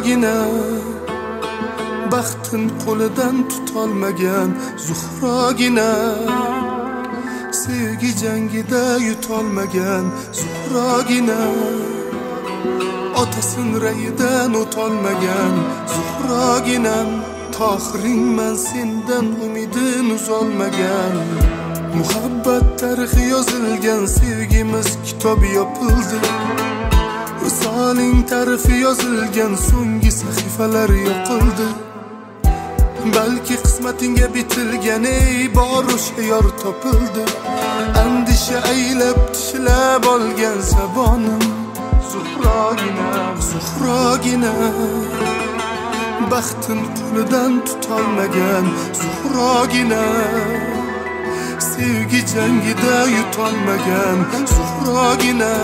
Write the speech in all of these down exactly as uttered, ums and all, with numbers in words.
zuhrogina baxtin qo'lidan tutolmagan zuhrogina sevgi jangida yutolmagan zuhrogina otasin rayidan o'tolmagan zuhroginam tohiringman sendan umidin uzolmagan muhabbat tarixi yozilgan sevgimiz kitobi yopildi visoling tarifi yozilgan so'nggi sahifalar yoqildi balki qismatingga bitilgan ey bor o'sha yor topildi andisha aylab tishlab olgan sabonim zuhrogina zuhrogina baxtin qo'lidan tutolmagan zuhrogina sevgi jangida yutolmagan zuhrogina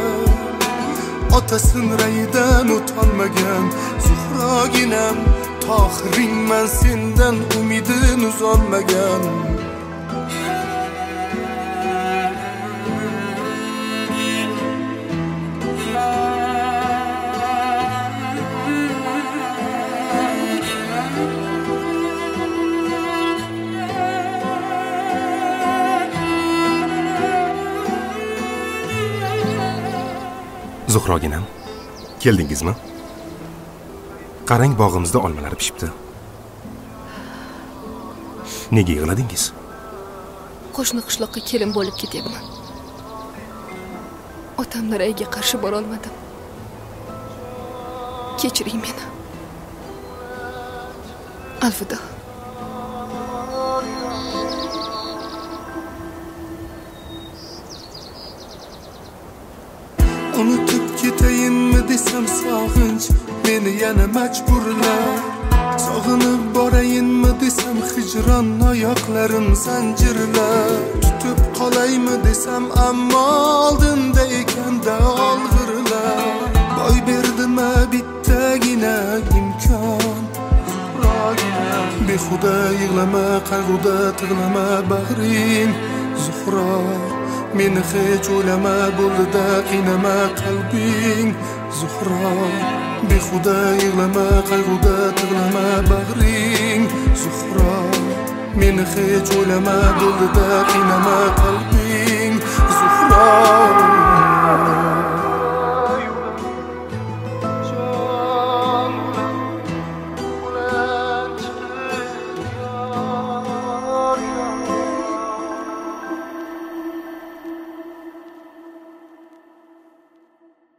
otasin rayidan o'tolmagan zuhroginam tohiringman sendan umidin uzolmagan Zuhroginam, keldingizmi? Qarang, bog'imizda olmalar pishibdi. Nega yig'ladingiz? Qo'shni qishloqqa kelin bo'lib ketyapman. Otamning rayiga qarshi bora olmadim. Kechiring meni. Alvido. Unutib ketayinmi desam sog'inch meni yana majburlar sog'inib borayinmi desam hijron oyoqlarim zanjirlar tutib qolaymi desam ammo oldinda ekanda olg'irlar boy berdima bittagina imkon behuda yig'lama qayg'uda tig'lama bag'ring Zuhro meni hech o'ylama bo'ldi-da qiynama qalbing Zuhro behuda yig'lama qayg'uda tig'lama bag'ring Zuhro meni hech o'ylama bo'ldi-da qiynama